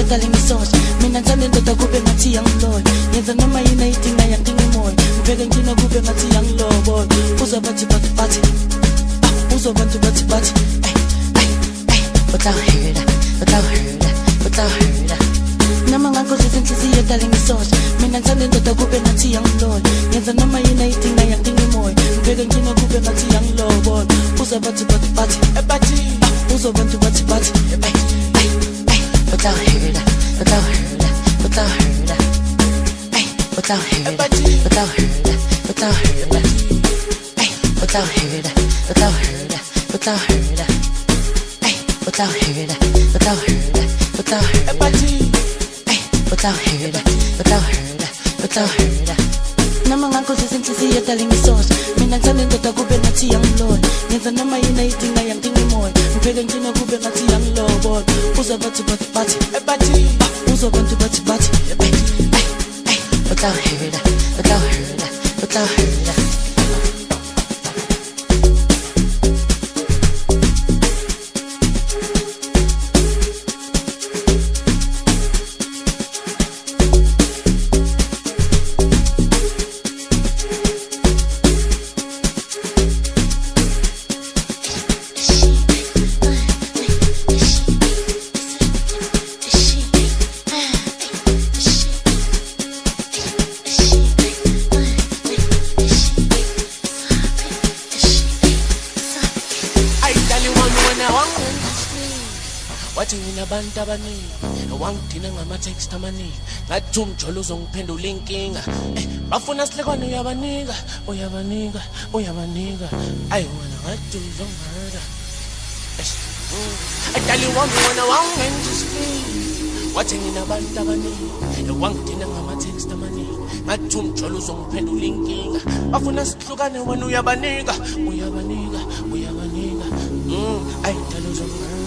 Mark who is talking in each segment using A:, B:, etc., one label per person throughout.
A: yedala ngisosha mina ngithanda indoda kube ngathi yangiloyo yenza noma yini ayidinga yandinga imoyo ngibheke ngina kube ngathi yangiloboyo uzobathi bathi uzobantu bathi without her noma ngakhohlisa inhliziyo yedala ngisosha mina ngithanda indoda kube ngathi yangiloyo yenza noma yini ayidinga yandinga imoyo ngibheke ngina kube ngathi yangiloboyo uzobathi bathi uzobantu bathi without her noma ngakhohlisa inhliziyo yedala ngisosha mina ngithanda indoda kube ngathi yangiloyo yenza noma yini ayidinga yandinga imoyo ngibheke ngina kube ngathi yangiloboyo uzobathi uzobantu bathi without her wathi ngina abantu abaningi wangidina ngama-text amaningi ngathi umjolo uzongiphendula inkinga bafuna sihlekwane uyabanika ayi wena ngathi uzongihurta adali wami wena wangenza isibili wathi ngina abantu abaningi wangidina ngama-text amaningi ngathi umjolo uzongiphendula inkinga bafuna sihlukane wena uyabanika ayi dali uzongihurta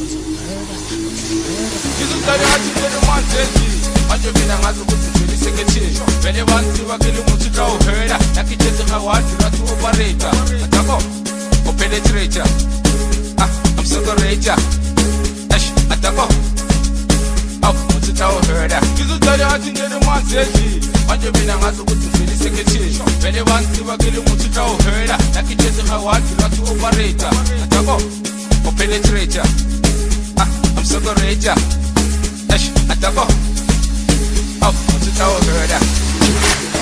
B: ngizuthatha ngathi ngene manzeji manje mina ngazi ukuthi ngivele isekethesho vele banziwa kele umuthi xa uhela nakithethe ngawadi lwathi operator atako openetrator amsokerator atako umuthi xa uhela ngizuthatha ngathi ngene manzeji manje mina ngazi ukuthi ngivele isekethesho vele banziwa kele umuthi xa uhela nakithethe ngawadi lwathi operator atako openetrator amsokerator atako umuthi xa uhela